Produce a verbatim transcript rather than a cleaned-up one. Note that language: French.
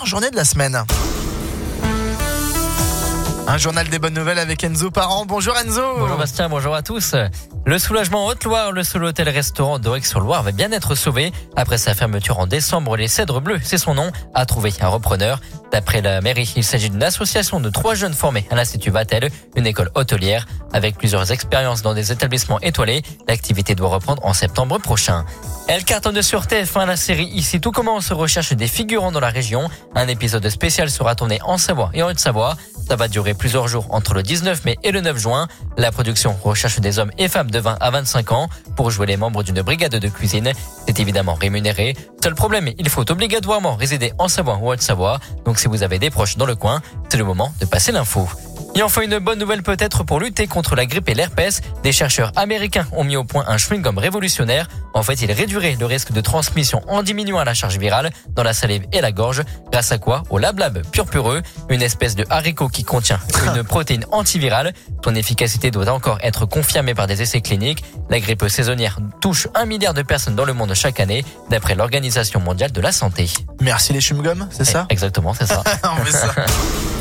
première journée de la semaine. Un journal des bonnes nouvelles avec Enzo Parent. Bonjour Enzo. Bonjour Bastien, bonjour à tous. Le soulagement en Haute-Loire, le seul hôtel-restaurant d'Aurec-sur-Loire va bien être sauvé. Après sa fermeture en décembre, les Cèdres Bleus, c'est son nom, a trouvé un repreneur. D'après la mairie, il s'agit d'une association de trois jeunes formés à l'Institut Vatel, une école hôtelière. Avec plusieurs expériences dans des établissements étoilés, l'activité doit reprendre en septembre prochain. Elle cartonne sur T F un, la série Ici tout commence recherche des figurants dans la région. Un épisode spécial sera tourné en Savoie et en Haute-Savoie. Ça va durer plusieurs jours entre le dix-neuf mai et le neuf juin. La production recherche des hommes et femmes de vingt à vingt-cinq ans pour jouer les membres d'une brigade de cuisine. C'est évidemment rémunéré. Seul problème, il faut obligatoirement résider en Savoie ou en Haute-Savoie. Donc si vous avez des proches dans le coin, c'est le moment de passer l'info. Et enfin, une bonne nouvelle peut-être pour lutter contre la grippe et l'herpès. Des chercheurs américains ont mis au point un chewing-gum révolutionnaire. En fait, il réduirait le risque de transmission en diminuant la charge virale dans la salive et la gorge. Grâce à quoi? Au LabLab purpureux, une espèce de haricot qui contient une protéine antivirale. Son efficacité doit encore être confirmée par des essais cliniques. La grippe saisonnière touche un milliard de personnes dans le monde chaque année, d'après l'Organisation mondiale de la santé. Merci les chewing-gums, c'est ça? Exactement, c'est ça. On fait ça.